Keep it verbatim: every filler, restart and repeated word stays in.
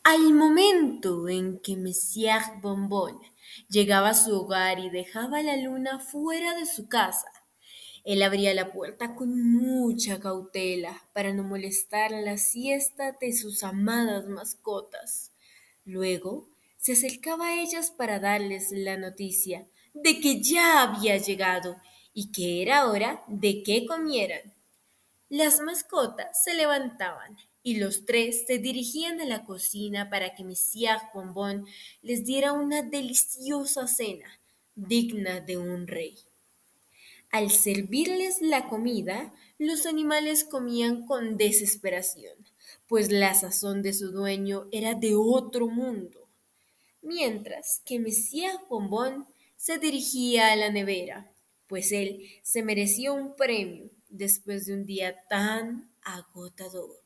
Al momento en que Monsieur Bonbon llegaba a su hogar y dejaba a la luna fuera de su casa, él abría la puerta con mucha cautela para no molestar la siesta de sus amadas mascotas. Luego se acercaba a ellas para darles la noticia de que ya había llegado y que era hora de que comieran. Las mascotas se levantaban y los tres se dirigían a la cocina para que Monsieur Bonbon les diera una deliciosa cena, digna de un rey. Al servirles la comida, los animales comían con desesperación, pues la sazón de su dueño era de otro mundo, mientras que Monsieur Bonbon se dirigía a la nevera, pues él se merecía un premio después de un día tan agotador.